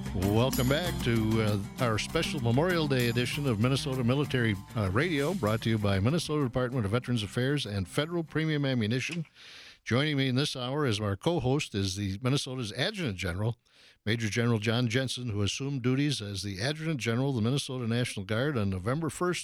Welcome back to our special Memorial Day edition of Minnesota Military Radio, brought to you by Minnesota Department of Veterans Affairs and Federal Premium Ammunition. Joining me in this hour as our co-host is the Minnesota's Adjutant General, Major General John Jensen, who assumed duties as the Adjutant General of the Minnesota National Guard on November 1st,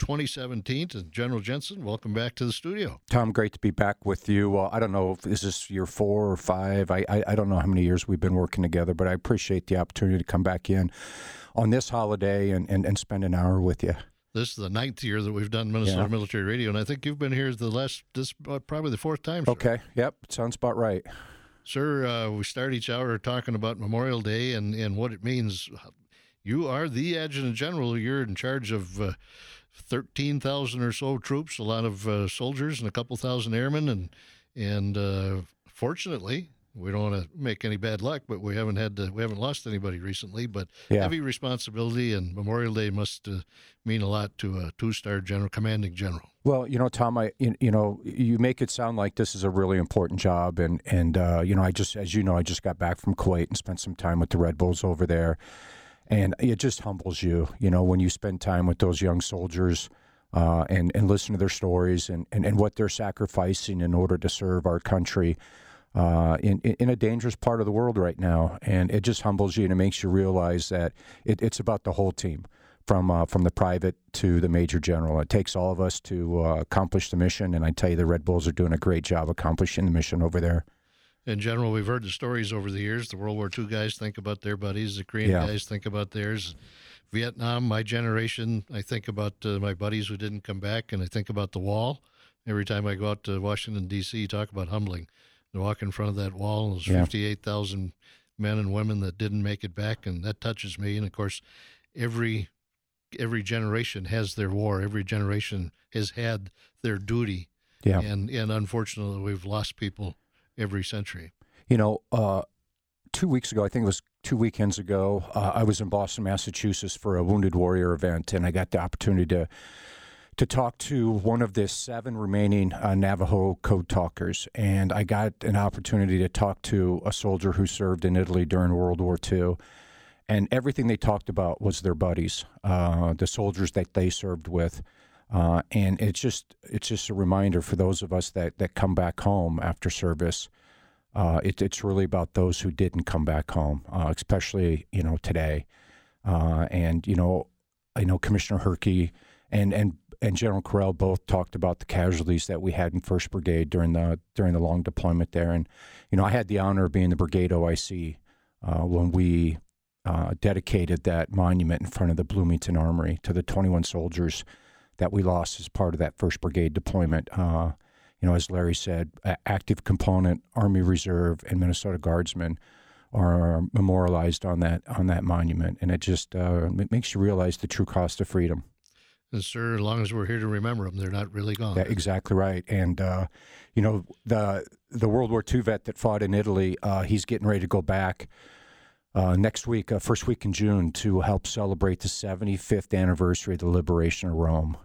2017. And General Jensen, welcome back to the studio. Tom, great to be back with you. I don't know if this is year 4 or 5. I don't know how many years we've been working together, but I appreciate the opportunity to come back in on this holiday and spend an hour with you. This is the 9th year that we've done Minnesota Military Radio, and I think you've been here probably the 4th time, sir. Okay, yep, sounds about right. Sir, we start each hour talking about Memorial Day and what it means. You are the Adjutant General. You're in charge of 13,000 or so troops, a lot of soldiers, and a couple thousand airmen. And fortunately, we don't want to make any bad luck, but we haven't lost anybody recently. But heavy responsibility, and Memorial Day must mean a lot to a 2-star general, commanding general. Well, Tom, you make it sound like this is a really important job, and I just got back from Kuwait and spent some time with the Red Bulls over there, and it just humbles you, when you spend time with those young soldiers, and listen to their stories and what they're sacrificing in order to serve our country. In a dangerous part of the world right now, and it just humbles you, and it makes you realize that it's about the whole team, from the private to the major general. It takes all of us to accomplish the mission, and I tell you, the Red Bulls are doing a great job accomplishing the mission over there. In general, we've heard the stories over the years. The World War II guys think about their buddies. The Korean guys think about theirs. Vietnam, my generation, I think about my buddies who didn't come back, and I think about the wall. Every time I go out to Washington, D.C., talk about humbling. To walk in front of that wall, there's 58,000 men and women that didn't make it back, and that touches me. And, of course, every generation has their war. Every generation has had their duty. Yeah. And unfortunately, we've lost people every century. 2 weeks ago, I think it was 2 weekends ago, I was in Boston, Massachusetts for a Wounded Warrior event, and I got the opportunity to talk to one of the 7 remaining Navajo code talkers. And I got an opportunity to talk to a soldier who served in Italy during World War II. And everything they talked about was their buddies, the soldiers that they served with. And it's just a reminder for those of us that come back home after service. It's really about those who didn't come back home, especially, today. And I know Commissioner Herkey and General Correll both talked about the casualties that we had in 1st Brigade during the long deployment there. And, I had the honor of being the brigade OIC when we dedicated that monument in front of the Bloomington Armory to the 21 soldiers that we lost as part of that 1st Brigade deployment. As Larry said, active component, Army Reserve, and Minnesota Guardsmen are memorialized on that monument. And it just it makes you realize the true cost of freedom. And, sir, as long as we're here to remember them, they're not really gone. Yeah, exactly right. And, the World War II vet that fought in Italy, he's getting ready to go back next week, first week in June, to help celebrate the 75th anniversary of the liberation of Rome.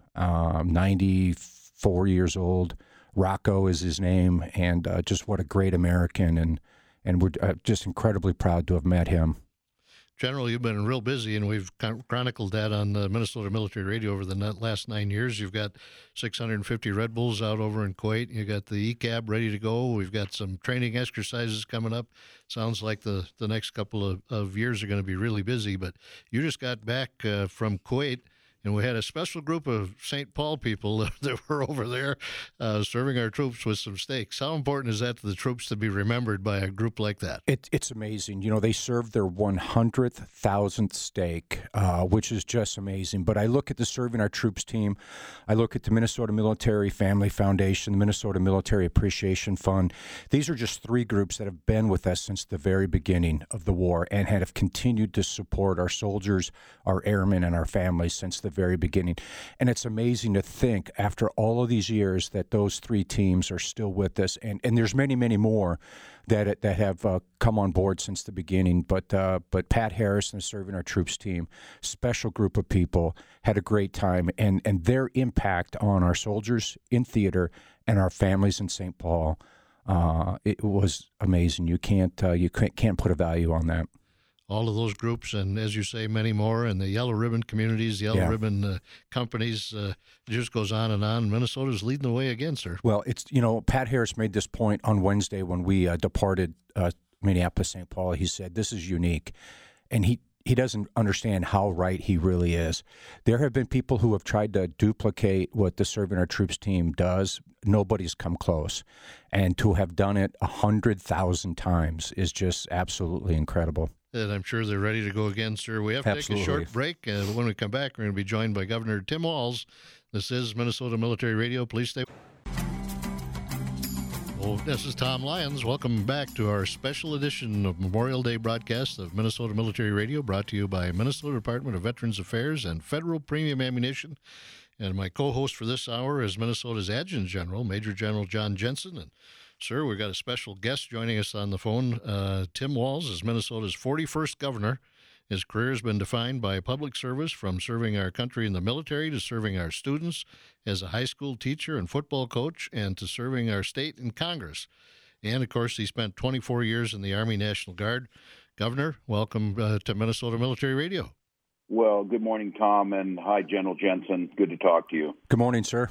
94 years old. Rocco is his name, and just what a great American. And we're just incredibly proud to have met him. General, you've been real busy, and we've chronicled that on Minnesota Military Radio over the last 9 years. You've got 650 Red Bulls out over in Kuwait. You got the ECAB ready to go. We've got some training exercises coming up. Sounds like the next couple of years are going to be really busy. But you just got back from Kuwait, and we had a special group of St. Paul people that were over there serving our troops with some steaks. How important is that to the troops to be remembered by a group like that? It's amazing. They served their 100,000th steak, which is just amazing. But I look at the Serving Our Troops team. I look at the Minnesota Military Family Foundation, the Minnesota Military Appreciation Fund. These are just 3 groups that have been with us since the very beginning of the war and have continued to support our soldiers, our airmen, and our families since the very beginning. And it's amazing to think, after all of these years, that those 3 teams are still with us. And there's many, many more that have come on board since the beginning. But Pat Harris and the Serving Our Troops team, special group of people, had a great time. And their impact on our soldiers in theater and our families in St. Paul, it was amazing. You can't put a value on that. all of those groups, and as you say, many more, and the Yellow Ribbon communities, Yellow Ribbon companies. It just goes on and on. Minnesota's leading the way again, sir. Well, it's Pat Harris made this point on Wednesday when we departed Minneapolis, St. Paul. He said this is unique, and he doesn't understand how right he really is. There have been people who have tried to duplicate what the Serving Our Troops team does. Nobody's come close. And to have done it 100,000 times is just absolutely incredible. And I'm sure they're ready to go again, sir. We have to take a short break. When we come back, we're going to be joined by Governor Tim Walz. This is Minnesota Military Radio. Please stay. Well, this is Tom Lyons. Welcome back to our special edition of Memorial Day broadcast of Minnesota Military Radio, brought to you by Minnesota Department of Veterans Affairs and Federal Premium Ammunition. And my co-host for this hour is Minnesota's Adjutant General, Major General John Jensen. And, sir, we've got a special guest joining us on the phone. Tim Walz is Minnesota's 41st governor. His career has been defined by public service, from serving our country in the military to serving our students as a high school teacher and football coach, and to serving our state in Congress. And, of course, he spent 24 years in the Army National Guard. Governor, welcome to Minnesota Military Radio. Well, good morning, Tom, and hi, General Jensen. Good to talk to you. Good morning, sir.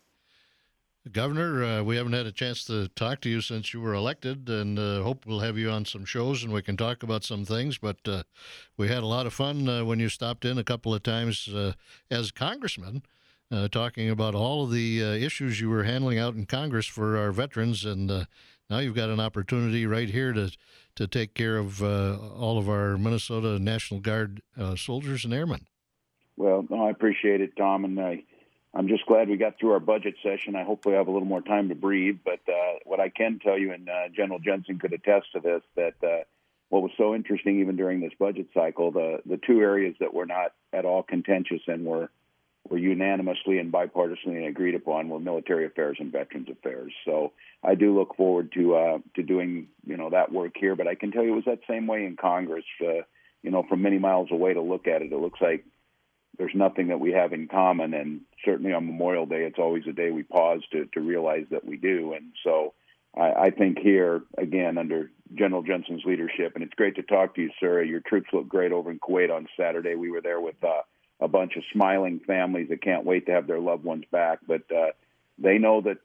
Governor, we haven't had a chance to talk to you since you were elected, and hope we'll have you on some shows and we can talk about some things. But we had a lot of fun when you stopped in a couple of times as congressman, talking about all of the issues you were handling out in Congress for our veterans. And now you've got an opportunity right here to take care of all of our Minnesota National Guard soldiers and airmen. Well, I appreciate it, Tom, and I'm just glad we got through our budget session. I hope we have a little more time to breathe. But what I can tell you, and General Jensen could attest to this, that what was so interesting even during this budget cycle, the two areas that were not at all contentious and were unanimously and bipartisanly agreed upon were military affairs and veterans affairs. So I do look forward to doing that work here. But I can tell you it was that same way in Congress. From many miles away to look at it, it looks like there's nothing that we have in common, and certainly on Memorial Day, it's always a day we pause to realize that we do. And so I think here, again, under General Jensen's leadership, and it's great to talk to you, sir. Your troops look great over in Kuwait on Saturday. We were there with a bunch of smiling families that can't wait to have their loved ones back. But they know that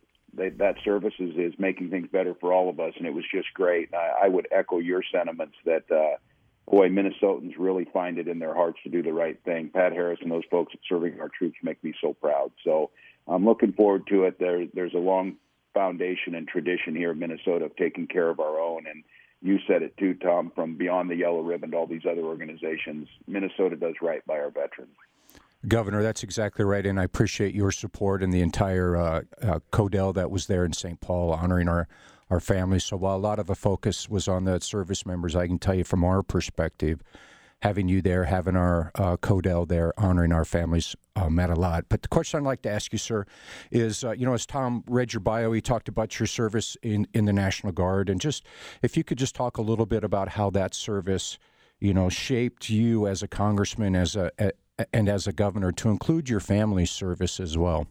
that service is making things better for all of us, and it was just great. I would echo your sentiments that boy, Minnesotans really find it in their hearts to do the right thing. Pat Harris and those folks serving our troops make me so proud. So I'm looking forward to it. There's a long foundation and tradition here in Minnesota of taking care of our own. And you said it too, Tom, from beyond the Yellow Ribbon to all these other organizations, Minnesota does right by our veterans. Governor, that's exactly right, and I appreciate your support and the entire CODEL that was there in St. Paul honoring our families. So while a lot of the focus was on the service members, I can tell you from our perspective, having you there, having our CODEL there, honoring our families meant a lot. But the question I'd like to ask you, sir, is, as Tom read your bio, he talked about your service in the National Guard, and just if you could just talk a little bit about how that service, shaped you as a congressman, and as a governor, to include your family's service as well.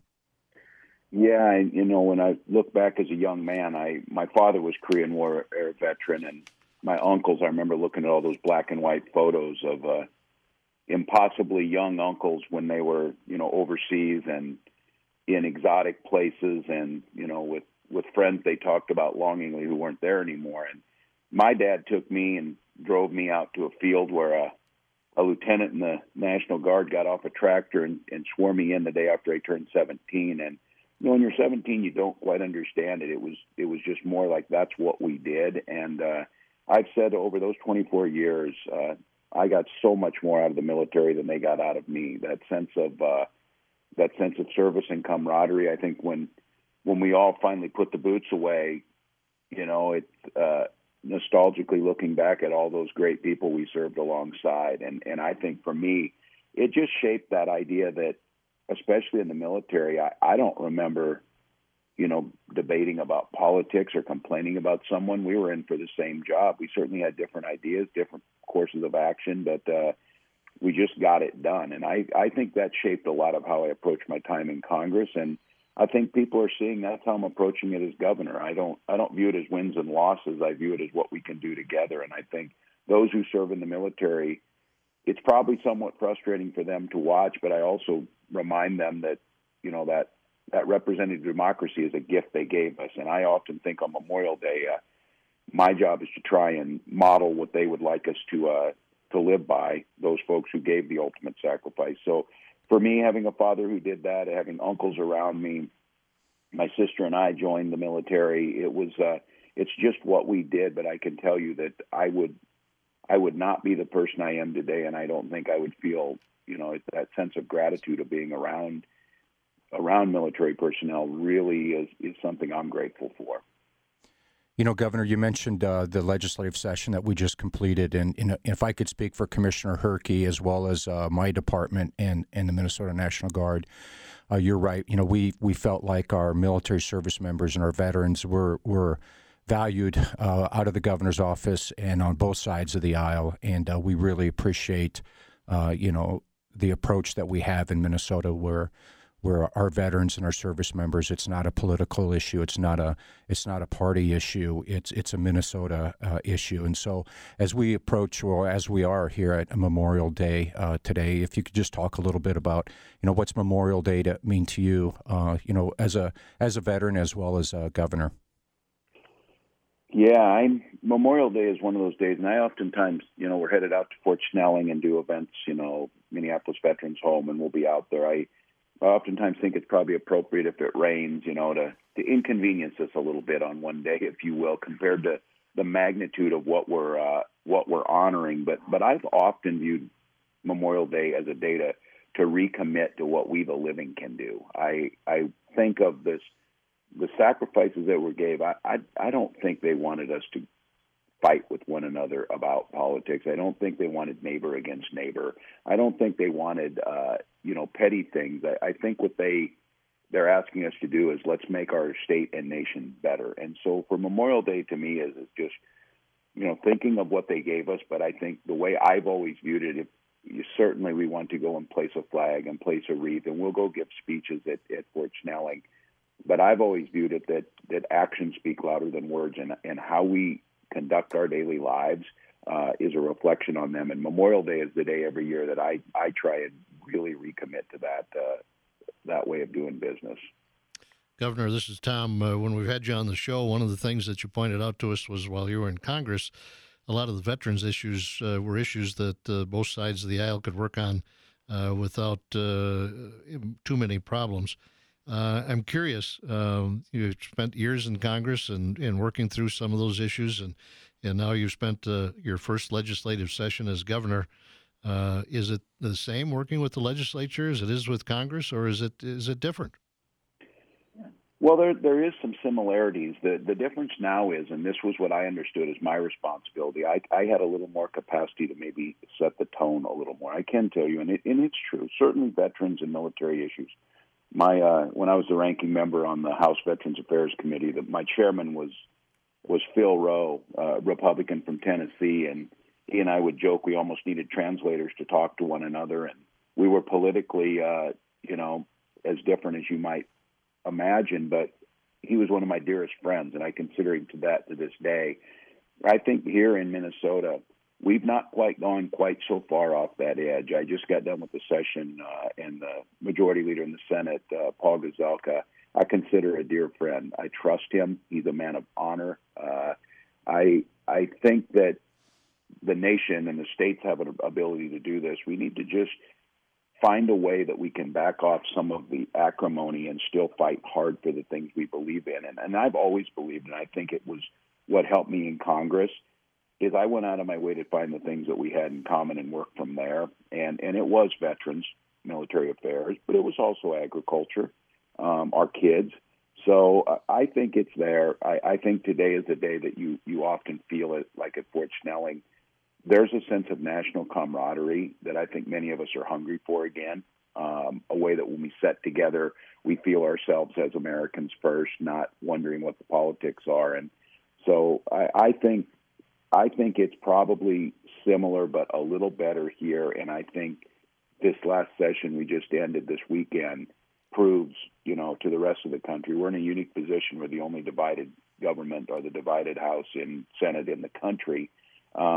Yeah, when I look back as a young man, my father was Korean War era veteran, and my uncles, I remember looking at all those black and white photos of impossibly young uncles when they were, overseas and in exotic places and, with friends they talked about longingly who weren't there anymore. And my dad took me and drove me out to a field where a lieutenant in the National Guard got off a tractor and swore me in the day after I turned 17. And when you're 17, you don't quite understand it. It was just more like that's what we did. And I've said over those 24 years, I got so much more out of the military than they got out of me. That sense of service and camaraderie. I think when we all finally put the boots away, it's nostalgically looking back at all those great people we served alongside. And I think for me, it just shaped that idea that, especially in the military, I don't remember, debating about politics or complaining about someone. We were in for the same job. We certainly had different ideas, different courses of action, but we just got it done. And I think that shaped a lot of how I approach my time in Congress. And I think people are seeing that's how I'm approaching it as governor. I don't view it as wins and losses. I view it as what we can do together. And I think those who serve in the military, it's probably somewhat frustrating for them to watch, but I also remind them that, that representative democracy is a gift they gave us. And I often think on Memorial Day, my job is to try and model what they would like us to live by, those folks who gave the ultimate sacrifice. So for me, having a father who did that, having uncles around me, my sister and I joined the military. It's just what we did, but I can tell you that I would not be the person I am today, and I don't think I would feel, that sense of gratitude of being around military personnel really is something I'm grateful for. Governor, you mentioned the legislative session that we just completed, and if I could speak for Commissioner Herkey as well as my department and the Minnesota National Guard, you're right. We felt like our military service members and our veterans were valued out of the governor's office and on both sides of the aisle, and we really appreciate, the approach that we have in Minnesota where our veterans and our service members, it's not a political issue, it's not a party issue, it's a Minnesota issue. And so as we approach, or as we are here at Memorial Day today, if you could just talk a little bit about, what's Memorial Day to mean to you, as a veteran as well as a governor. Yeah, Memorial Day is one of those days, and I oftentimes, we're headed out to Fort Snelling and do events, Minneapolis Veterans Home, and we'll be out there. I oftentimes think it's probably appropriate if it rains, to inconvenience us a little bit on one day, if you will, compared to the magnitude of what we're honoring. But I've often viewed Memorial Day as a day to recommit to what we the living can do. I think of the sacrifices that were gave. I don't think they wanted us to fight with one another about politics. I don't think they wanted neighbor against neighbor. I don't think they wanted petty things. I think what they're asking us to do is let's make our state and nation better. And so for Memorial Day to me is just thinking of what they gave us. But I think the way I've always viewed it, certainly we want to go and place a flag and place a wreath, and we'll go give speeches at Fort Snelling. But I've always viewed it that actions speak louder than words, and how we conduct our daily lives is a reflection on them. And Memorial Day is the day every year that I try and really recommit to that way of doing business. Governor, this is Tom. When we've had you on the show, one of the things that you pointed out to us was while you were in Congress, a lot of the veterans issues were issues that both sides of the aisle could work on without too many problems. I'm curious, you spent years in Congress and working through some of those issues, and now you've spent your first legislative session as governor. Is it the same working with the legislature as it is with Congress, or is it different? Well, there is some similarities. The difference now is, and this was what I understood as my responsibility, I had a little more capacity to maybe set the tone a little more. I can tell you, and it's true, certainly veterans and military issues. When I was the ranking member on the House Veterans Affairs Committee, my chairman was Phil Rowe, Republican from Tennessee, and he and I would joke we almost needed translators to talk to one another, and we were politically, as different as you might imagine, but he was one of my dearest friends, and I consider him to this day. I think here in Minnesota, we've not quite gone quite so far off that edge. I just got done with the session, and the majority leader in the Senate, Paul Gazelka, I consider a dear friend. I trust him. He's a man of honor. I think that the nation and the states have an ability to do this. We need to just find a way that we can back off some of the acrimony and still fight hard for the things we believe in. And I've always believed, and I think it was what helped me in Congress, is I went out of my way to find the things that we had in common and work from there. And it was veterans, military affairs, but it was also agriculture, our kids. So I think it's there. I think today is the day that you often feel it, like at Fort Snelling. There's a sense of national camaraderie that I think many of us are hungry for again, a way that when we sit together, we feel ourselves as Americans first, not wondering what the politics are. And so I think it's probably similar, but a little better here. And I think this last session we just ended this weekend proves, to the rest of the country, we're in a unique position. We're the only divided government or the divided House and Senate in the country.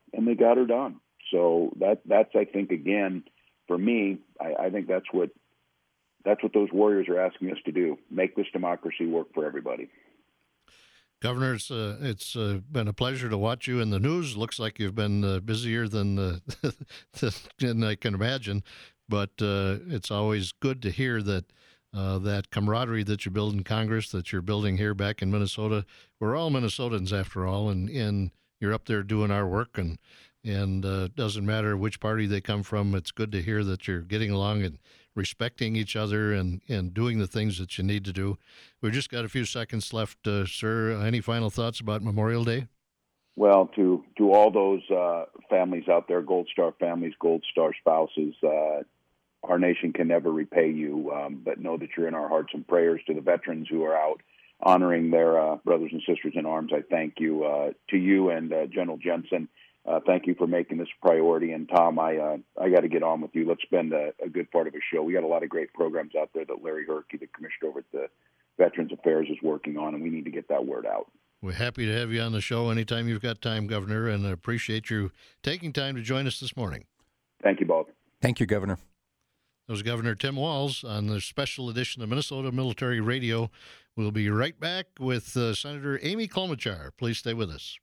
and they got her done. So that's I think, again, for me, I think that's what those warriors are asking us to do: make this democracy work for everybody. Governor, it's been a pleasure to watch you in the news. Looks like you've been busier than I can imagine, but it's always good to hear that that camaraderie that you build in Congress, that you're building here back in Minnesota. We're all Minnesotans after all, and you're up there doing our work, and doesn't matter which party they come from. It's good to hear that you're getting along and respecting each other and doing the things that you need to do. We've just got a few seconds left, sir. Any final thoughts about Memorial Day? Well, to all those families out there, Gold Star families, Gold Star spouses, our nation can never repay you, but know that you're in our hearts and prayers. To the veterans who are out honoring their brothers and sisters in arms, I thank you. To you and General Jensen, thank you for making this a priority. And Tom, I got to get on with you. Let's spend a good part of a show. We got a lot of great programs out there that Larry Herkey, the commissioner over at the Veterans Affairs, is working on, and we need to get that word out. We're happy to have you on the show anytime you've got time, Governor, and appreciate you taking time to join us this morning. Thank you both. Thank you, Governor. That was Governor Tim Walz on the special edition of Minnesota Military Radio. We'll be right back with Senator Amy Klobuchar. Please stay with us.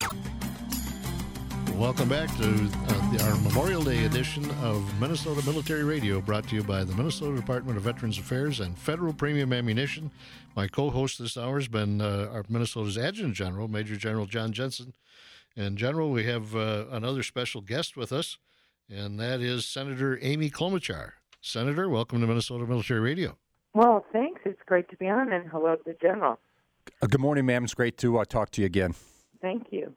Welcome back to our Memorial Day edition of Minnesota Military Radio, brought to you by the Minnesota Department of Veterans Affairs and Federal Premium Ammunition. My co-host this hour has been our Minnesota's Adjutant General, Major General John Jensen. And, General, we have another special guest with us, and that is Senator Amy Klobuchar. Senator, welcome to Minnesota Military Radio. Well, thanks. It's great to be on, and hello to the General. Good morning, ma'am. It's great to talk to you again. Thank you.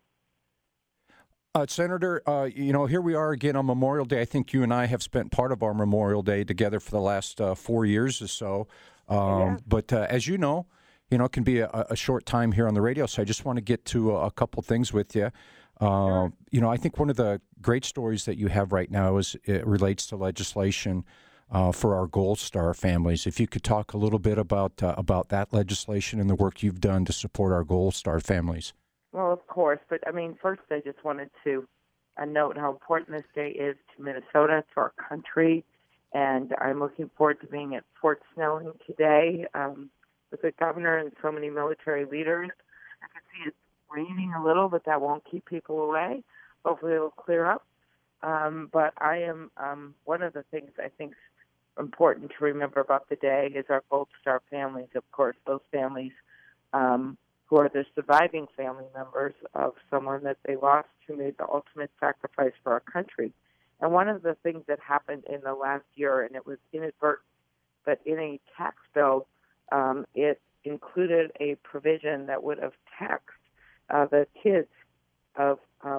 Senator, here we are again on Memorial Day. I think you and I have spent part of our Memorial Day together for the last 4 years or so. But as you know, it can be a short time here on the radio, so I just want to get to a couple things with you. Sure. I think one of the great stories that you have right now it relates to legislation for our Gold Star families. If you could talk a little bit about that legislation and the work you've done to support our Gold Star families. Well, of course, but first I just wanted to note how important this day is to Minnesota, to our country, and I'm looking forward to being at Fort Snelling today with the governor and so many military leaders. I can see it's raining a little, but that won't keep people away. Hopefully it'll clear up. But I am one of the things I think is important to remember about the day is our Gold Star families, of course, those families who are the surviving family members of someone that they lost who made the ultimate sacrifice for our country. And one of the things that happened in the last year, and it was inadvertent, but in a tax bill, it included a provision that would have taxed the kids of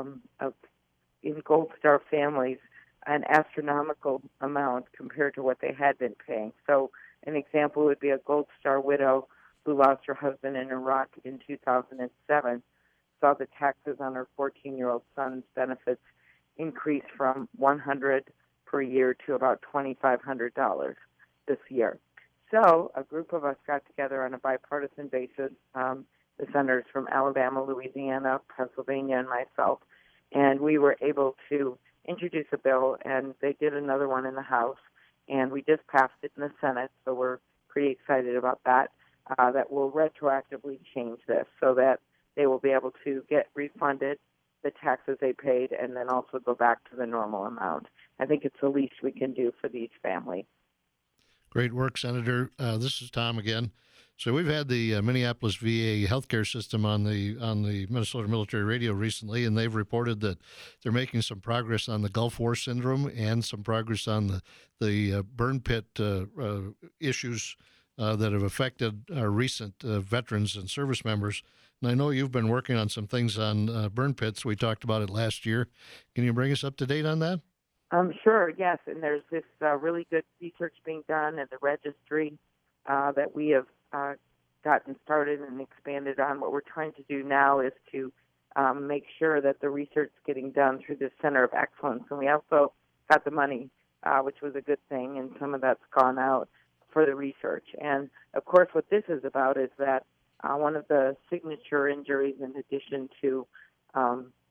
in Gold Star families an astronomical amount compared to what they had been paying. So an example would be a Gold Star widow who lost her husband in Iraq in 2007, saw the taxes on her 14-year-old son's benefits increase from $100 per year to about $2,500 this year. So a group of us got together on a bipartisan basis, the senators from Alabama, Louisiana, Pennsylvania, and myself, and we were able to introduce a bill, and they did another one in the House, and we just passed it in the Senate, so we're pretty excited about that. That will retroactively change this so that they will be able to get refunded the taxes they paid and then also go back to the normal amount. I think it's the least we can do for these families. Great work, Senator. This is Tom again. So we've had the Minneapolis VA healthcare system on the Minnesota Military Radio recently, and they've reported that they're making some progress on the Gulf War syndrome and some progress on the burn pit issues that have affected our recent veterans and service members. And I know you've been working on some things on burn pits. We talked about it last year. Can you bring us up to date on that? Sure, yes. And there's this really good research being done in the registry that we have gotten started and expanded on. What we're trying to do now is to make sure that the research is getting done through the Center of Excellence. And we also got the money, which was a good thing, and some of that's gone out for the research. And, of course, what this is about is that one of the signature injuries, in addition to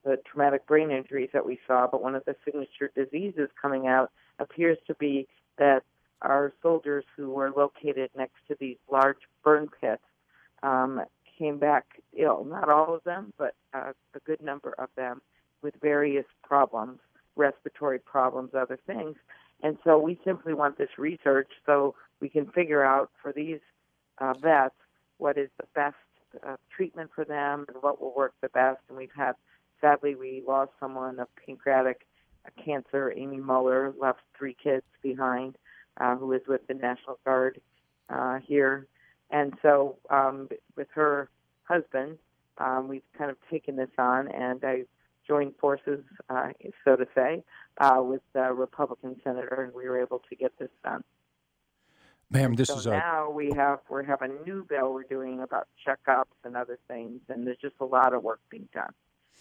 the traumatic brain injuries that we saw, but one of the signature diseases coming out appears to be that our soldiers who were located next to these large burn pits came back ill. Not all of them, but a good number of them with various problems, respiratory problems, other things. And so we simply want this research so we can figure out for these vets what is the best treatment for them and what will work the best. And sadly, we lost someone of pancreatic cancer. Amy Muller left 3 kids behind who was with the National Guard here. And so with her husband, we've kind of taken this on, and I joined forces, so to say, with the Republican senator, and we were able to get this done. Ma'am, now we have a new bill we're doing about checkups and other things, and there's just a lot of work being done.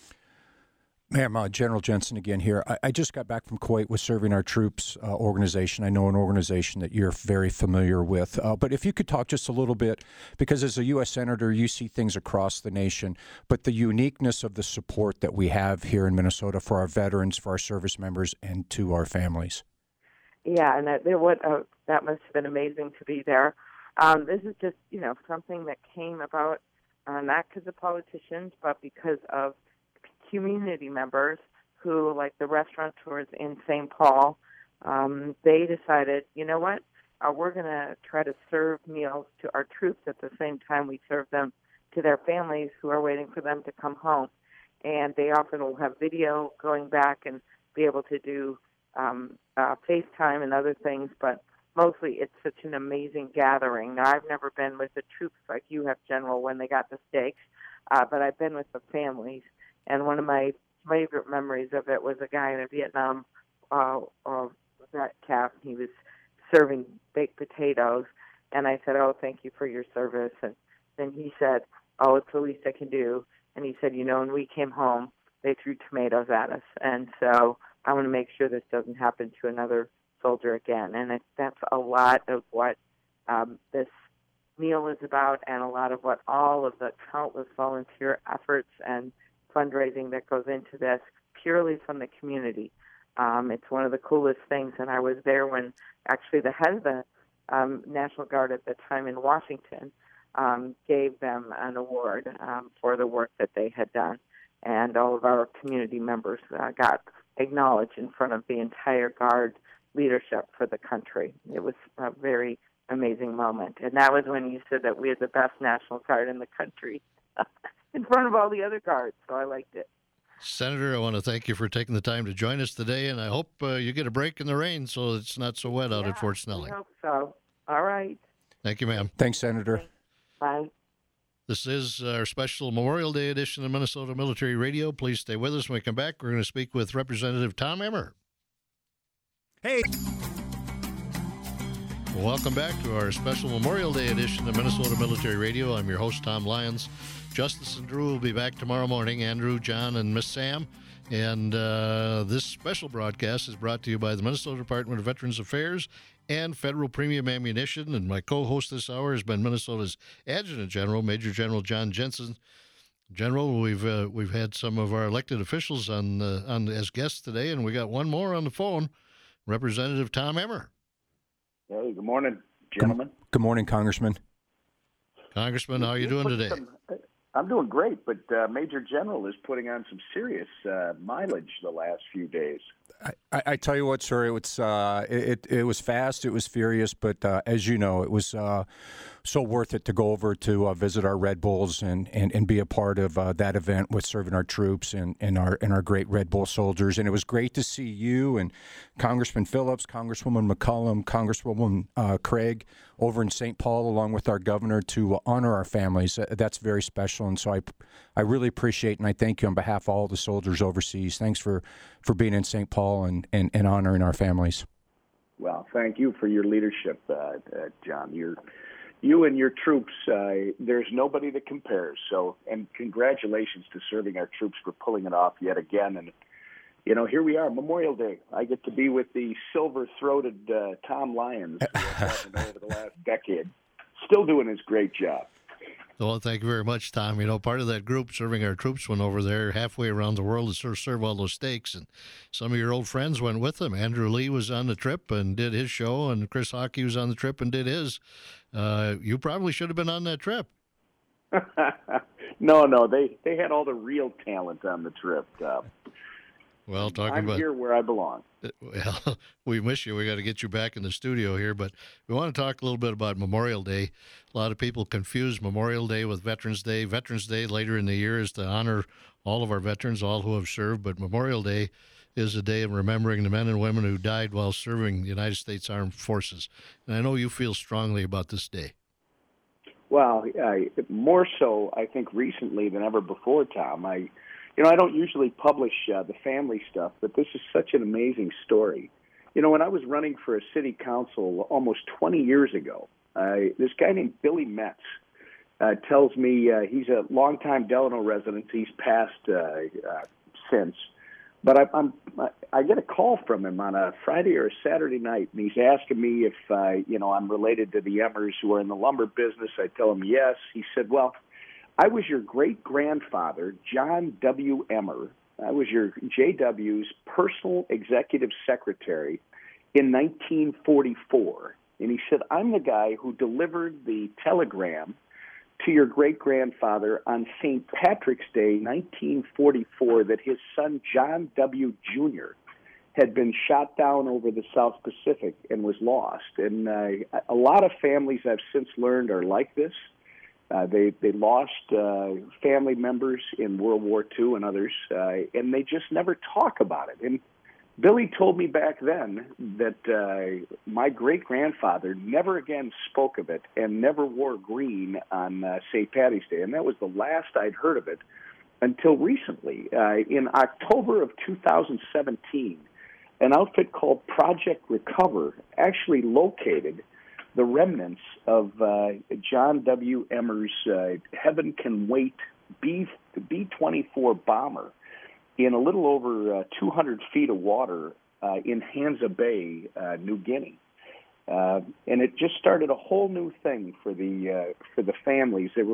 Ma'am, General Jensen again here. I just got back from Kuwait with Serving Our Troops organization. I know an organization that you're very familiar with. But if you could talk just a little bit, because as a U.S. Senator, you see things across the nation, but the uniqueness of the support that we have here in Minnesota for our veterans, for our service members, and to our families. Yeah, and that must have been amazing to be there. This is just, something that came about not because of politicians, but because of community members who, like the restaurateurs in St. Paul, they decided, you know what, we're going to try to serve meals to our troops at the same time we serve them to their families who are waiting for them to come home. And they often will have video going back and be able to do FaceTime and other things, but mostly it's such an amazing gathering. Now, I've never been with the troops like you have, General, when they got the steaks, but I've been with the families. And one of my favorite memories of it was a guy in a Vietnam vet camp. He was serving baked potatoes, and I said, "Oh, thank you for your service." And then he said, "Oh, it's the least I can do." And he said, when we came home, they threw tomatoes at us. And so I want to make sure this doesn't happen to another soldier again. And that's a lot of what this meal is about, and a lot of what all of the countless volunteer efforts and fundraising that goes into this purely from the community. It's one of the coolest things, and I was there when actually the head of the National Guard at the time in Washington gave them an award for the work that they had done, and all of our community members got acknowledged in front of the entire Guard leadership for the country. It was a very amazing moment, and that was when you said that we had the best National Guard in the country. In front of all the other guards, so I liked it. Senator, I want to thank you for taking the time to join us today, and I hope you get a break in the rain so it's not so wet out at Fort Snelling. I hope so. All right. Thank you, ma'am. Thanks, Senator. Bye. This is our special Memorial Day edition of Minnesota Military Radio. Please stay with us. When we come back, we're going to speak with Representative Tom Emmer. Hey. Welcome back to our special Memorial Day edition of Minnesota Military Radio. I'm your host, Tom Lyons. Justice and Drew will be back tomorrow morning, Andrew, John, and Miss Sam. And this special broadcast is brought to you by the Minnesota Department of Veterans Affairs and Federal Premium Ammunition. And my co-host this hour has been Minnesota's Adjutant General, Major General John Jensen. General, we've had some of our elected officials on as guests today, and we got one more on the phone, Representative Tom Emmer. Hey, good morning, gentlemen. Good morning, Congressman. Congressman, how are you doing today? I'm doing great, but Major General is putting on some serious mileage the last few days. I tell you what, sir, it was fast, it was furious, but as you know, it was so worth it to go over to visit our Red Bulls and be a part of that event with Serving Our Troops and our great Red Bull soldiers. And it was great to see you and Congressman Phillips, Congresswoman McCollum, Congresswoman Craig over in St. Paul, along with our governor, to honor our families. That's very special, and so I really appreciate and I thank you on behalf of all the soldiers overseas. Thanks for being in St. Paul and honoring our families. Well, thank you for your leadership, John. You and your troops, there's nobody that compares. So, and congratulations to Serving Our Troops for pulling it off yet again. And, here we are, Memorial Day. I get to be with the silver-throated Tom Lyons, who I've had over the last decade, still doing his great job. Well, thank you very much, Tom. You know, part of that group serving our troops went over there halfway around the world to sort of serve all those stakes, and some of your old friends went with them. Andrew Lee was on the trip and did his show, and Chris Hockey was on the trip and did his. You probably should have been on that trip. No, they had all the real talent on the trip. Well, I'm here where I belong. Well, we miss you. We got to get you back in the studio here, but we want to talk a little bit about Memorial Day. A lot of people confuse Memorial Day with Veterans Day. Veterans Day later in the year is to honor all of our veterans, all who have served, but Memorial Day is a day of remembering the men and women who died while serving the United States Armed Forces. And I know you feel strongly about this day. Well, more so, I think, recently than ever before, Tom. I don't usually publish the family stuff, but this is such an amazing story. You know, when I was running for a city council almost 20 years ago, this guy named Billy Metz tells me he's a longtime Delano resident. He's passed since. But I get a call from him on a Friday or a Saturday night, and he's asking me if, I'm related to the Emmers who are in the lumber business. I tell him yes. He said, well, I was your great-grandfather, John W. Emmer. I was your JW's personal executive secretary in 1944. And he said, I'm the guy who delivered the telegram to your great-grandfather on St. Patrick's Day, 1944, that his son, John W. Jr., had been shot down over the South Pacific and was lost. And a lot of families I've since learned are like this. They lost family members in World War II and others, and they just never talk about it. And Billy told me back then that my great-grandfather never again spoke of it and never wore green on St. Paddy's Day, and that was the last I'd heard of it until recently. In October of 2017, an outfit called Project Recover actually located the remnants of John W. Emmer's Heaven Can Wait B-24 bomber in a little over 200 feet of water in Hansa Bay, New Guinea. And it just started a whole new thing for the families. It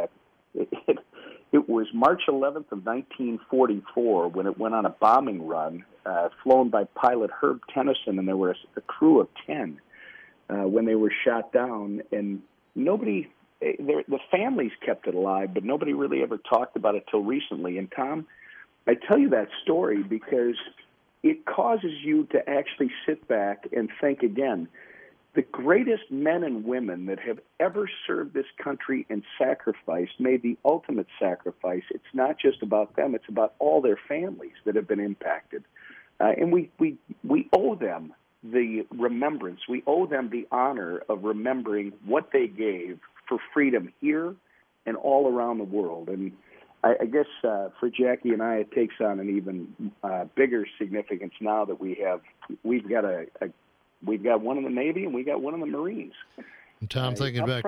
was March 11th of 1944 when it went on a bombing run, flown by pilot Herb Tennyson, and there were a crew of 10 when they were shot down. And the families kept it alive, but nobody really ever talked about it till recently. And Tom, I tell you that story because it causes you to actually sit back and think again. The greatest men and women that have ever served this country and sacrificed, made the ultimate sacrifice. It's not just about them. It's about all their families that have been impacted. And we owe them the remembrance. We owe them the honor of remembering what they gave for freedom here and all around the world. And I guess for Jackie and I, it takes on an even bigger significance now that we've got one in the Navy and we got one in the Marines. And Tom, thinking back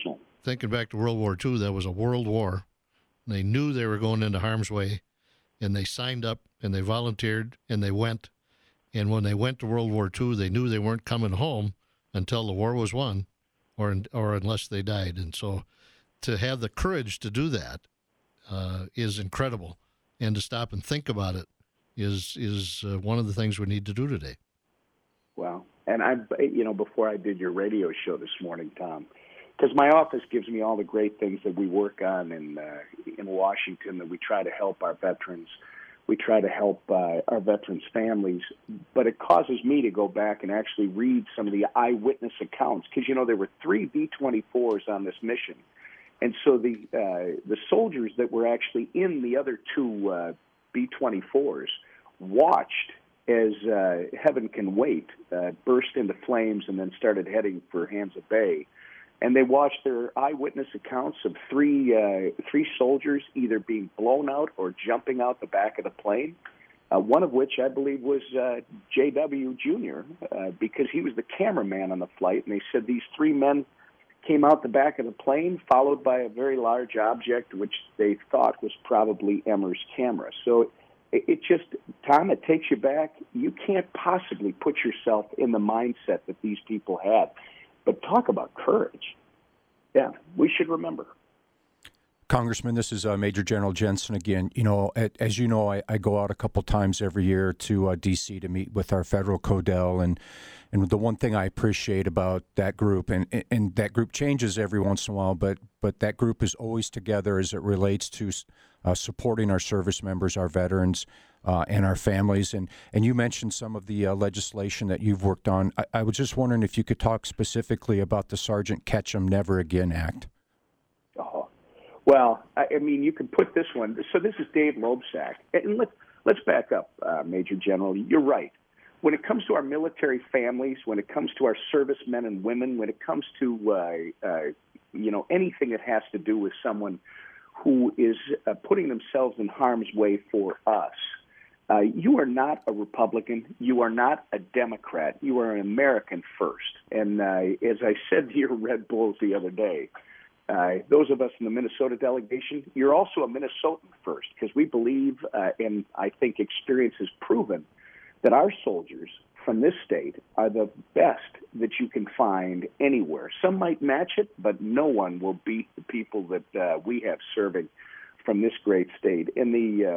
to World War II, that was a world war. They knew they were going into harm's way, and they signed up and they volunteered and they went. And when they went to World War II, they knew they weren't coming home until the war was won, or unless they died. And so, to have the courage to do that is incredible, and to stop and think about it is one of the things we need to do today. Well, and before I did your radio show this morning, Tom, because my office gives me all the great things that we work on in Washington, that we try to help our veterans. We try to help our veterans' families, but it causes me to go back and actually read some of the eyewitness accounts, because, there were 3 B-24s on this mission. And so the soldiers that were actually in the other 2 B-24s watched as Heaven Can Wait burst into flames and then started heading for Hansa Bay. And they watched their eyewitness accounts of 3 soldiers either being blown out or jumping out the back of the plane, one of which I believe was J.W. Jr., because he was the cameraman on the flight. And they said these 3 men came out the back of the plane, followed by a very large object, which they thought was probably Emmer's camera. So it just, Tom, it takes you back. You can't possibly put yourself in the mindset that these people had. But talk about courage. Yeah, we should remember. Congressman, this is Major General Jensen again. You know, as you know, I go out a couple times every year to D.C. to meet with our federal CODEL, and the one thing I appreciate about that group, and that group changes every once in a while, but that group is always together as it relates to supporting our service members, our veterans, and our families. And you mentioned some of the legislation that you've worked on. I was just wondering if you could talk specifically about the Sergeant Ketchum Never Again Act. Oh. Well, I mean, you can put this one. So this is Dave Loebsack, and let's back up, Major General. You're right. When it comes to our military families, when it comes to our servicemen and women, when it comes to anything that has to do with someone who is putting themselves in harm's way for us, you are not a Republican. You are not a Democrat. You are an American first. And as I said to your Red Bulls the other day, those of us in the Minnesota delegation, you're also a Minnesotan first, because we believe, and I think experience has proven, that our soldiers from this state are the best that you can find anywhere. Some might match it, but no one will beat the people that we have serving from this great state. And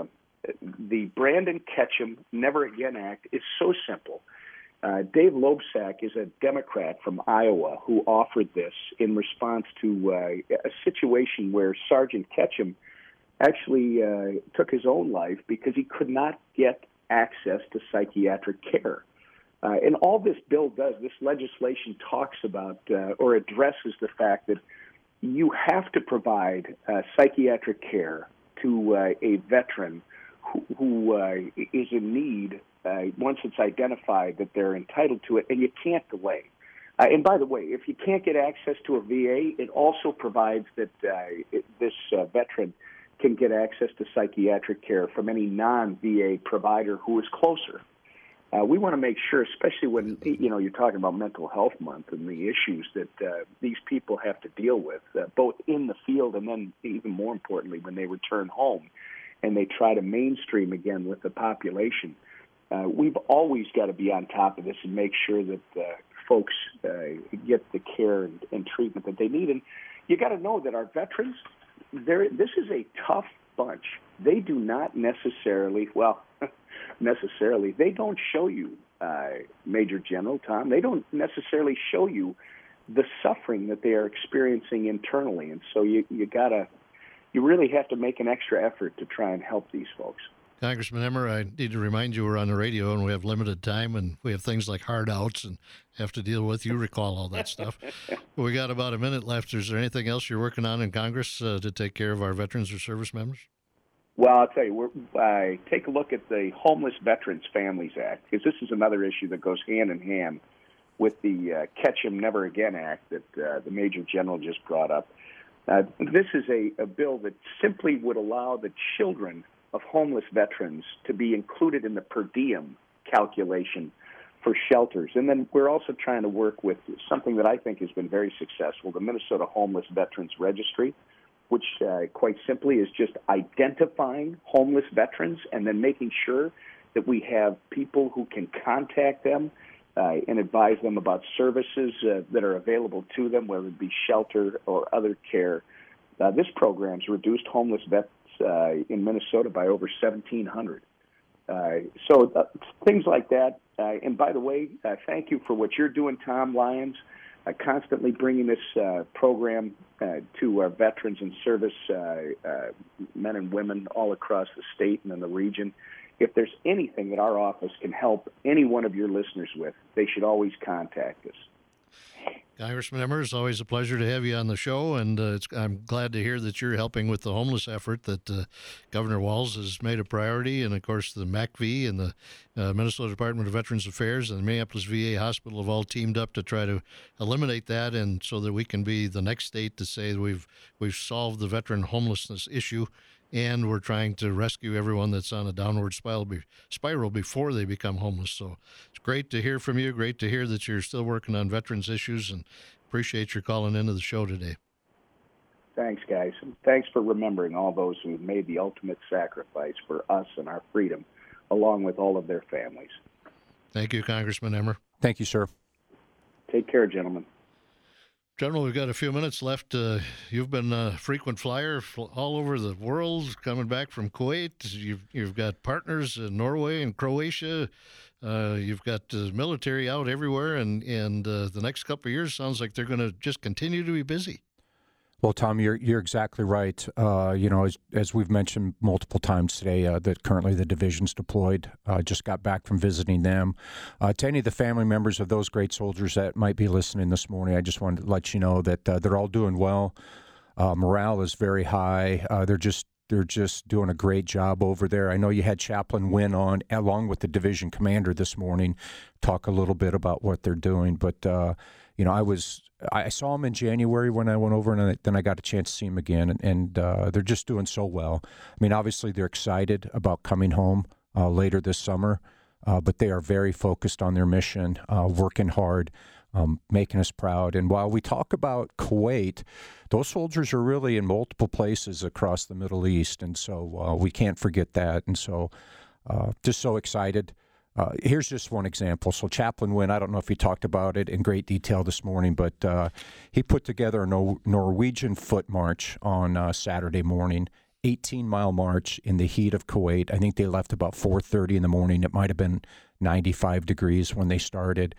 the Brandon Ketchum Never Again Act is so simple. Dave Loebsack is a Democrat from Iowa who offered this in response to a situation where Sergeant Ketchum actually took his own life because he could not get access to psychiatric care. And all this bill does, this legislation talks about or addresses the fact that you have to provide psychiatric care to a veteran who is in need once it's identified that they're entitled to it, and you can't delay. And by the way, if you can't get access to a VA, it also provides that this veteran can get access to psychiatric care from any non-VA provider who is closer. We want to make sure, especially when you're talking about Mental Health Month and the issues that these people have to deal with, both in the field and then even more importantly when they return home and they try to mainstream again with the population. We've always got to be on top of this and make sure that folks get the care and treatment that they need. And you got to know that our veterans, this is a tough bunch. They do not necessarily, they don't show you, Major General Tom, they don't necessarily show you the suffering that they are experiencing internally. And so you really have to make an extra effort to try and help these folks. Congressman Emmer, I need to remind you we're on the radio and we have limited time and we have things like hard outs and have to deal with. You recall all that stuff. We got about a minute left. Is there anything else you're working on in Congress to take care of our veterans or service members? Well, I'll tell you, take a look at the Homeless Veterans Families Act, because this is another issue that goes hand in hand with the Ketchum Never Again Act that the Major General just brought up. This is a bill that simply would allow the children of homeless veterans to be included in the per diem calculation for shelters. And then we're also trying to work with something that I think has been very successful, the Minnesota Homeless Veterans Registry, which quite simply is just identifying homeless veterans and then making sure that we have people who can contact them and advise them about services that are available to them, whether it be shelter or other care. This program's reduced homeless vets in Minnesota by over 1,700. So things like that. And by the way, thank you for what you're doing, Tom Lyons, constantly bringing this program to our veterans and service men and women all across the state and in the region. If there's anything that our office can help any one of your listeners with, they should always contact us. Congressman Emmer, it's always a pleasure to have you on the show, and I'm glad to hear that you're helping with the homeless effort that Governor Walz has made a priority, and of course the MACV and the Minnesota Department of Veterans Affairs and the Minneapolis VA Hospital have all teamed up to try to eliminate that, and so that we can be the next state to say that we've solved the veteran homelessness issue. And we're trying to rescue everyone that's on a downward spiral before they become homeless. So it's great to hear from you. Great to hear that you're still working on veterans issues, and appreciate your calling into the show today. Thanks, guys. And thanks for remembering all those who have made the ultimate sacrifice for us and our freedom, along with all of their families. Thank you, Congressman Emmer. Thank you, sir. Take care, gentlemen. General, we've got a few minutes left. You've been a frequent flyer all over the world, coming back from Kuwait. You've got partners in Norway and Croatia. You've got military out everywhere, and the next couple of years sounds like they're going to just continue to be busy. Well, Tom, you're exactly right. As we've mentioned multiple times today, that currently the division's deployed. Just got back from visiting them. To any of the family members of those great soldiers that might be listening this morning, I just wanted to let you know that they're all doing well. Morale is very high. They're just doing a great job over there. I know you had Chaplain Wynn on, along with the division commander this morning, talk a little bit about what they're doing. But I saw him in January when I went over, and then I got a chance to see him again, and they're just doing so well. I mean, obviously they're excited about coming home later this summer, but they are very focused on their mission, working hard, making us proud. And while we talk about Kuwait, those soldiers are really in multiple places across the Middle East, and so we can't forget that. And so just so excited. Here's just one example. So Chaplain Wynn, I don't know if he talked about it in great detail this morning, but he put together a Norwegian foot march on Saturday morning, 18-mile march in the heat of Kuwait. I think they left about 4:30 in the morning. It might have been 95 degrees when they started.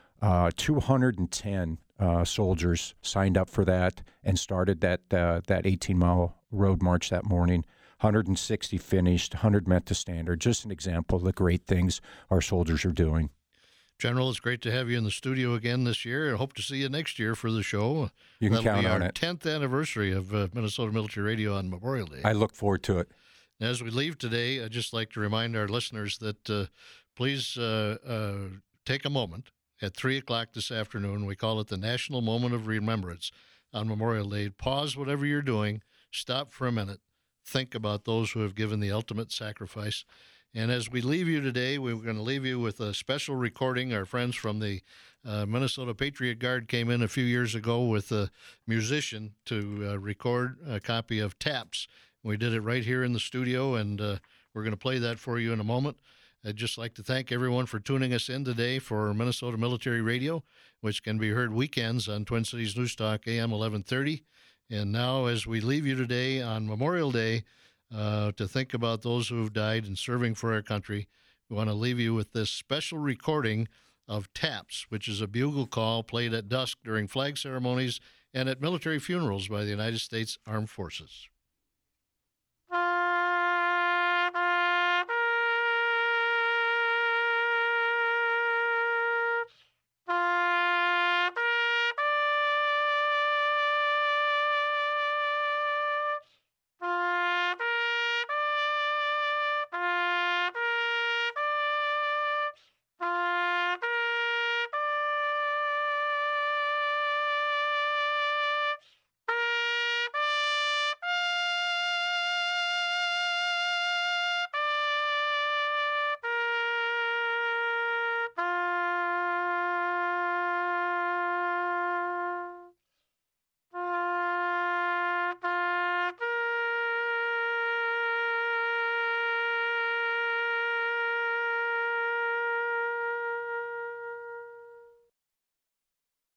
210 soldiers signed up for that and started that 18-mile road march that morning. 160 finished, 100 met the standard. Just an example of the great things our soldiers are doing. General, it's great to have you in the studio again this year. I hope to see you next year for the show. You can count on it. That'll be our 10th anniversary of Minnesota Military Radio on Memorial Day. I look forward to it. As we leave today, I'd just like to remind our listeners that please take a moment at 3 o'clock this afternoon. We call it the National Moment of Remembrance on Memorial Day. Pause whatever you're doing. Stop for a minute. Think about those who have given the ultimate sacrifice. And as we leave you today, we're going to leave you with a special recording. Our friends from the Minnesota Patriot Guard came in a few years ago with a musician to record a copy of Taps. We did it right here in the studio, and we're going to play that for you in a moment. I'd just like to thank everyone for tuning us in today for Minnesota Military Radio, which can be heard weekends on Twin Cities News Talk AM 1130. And now, as we leave you today on Memorial Day, to think about those who have died in serving for our country, we want to leave you with this special recording of Taps, which is a bugle call played at dusk during flag ceremonies and at military funerals by the United States Armed Forces.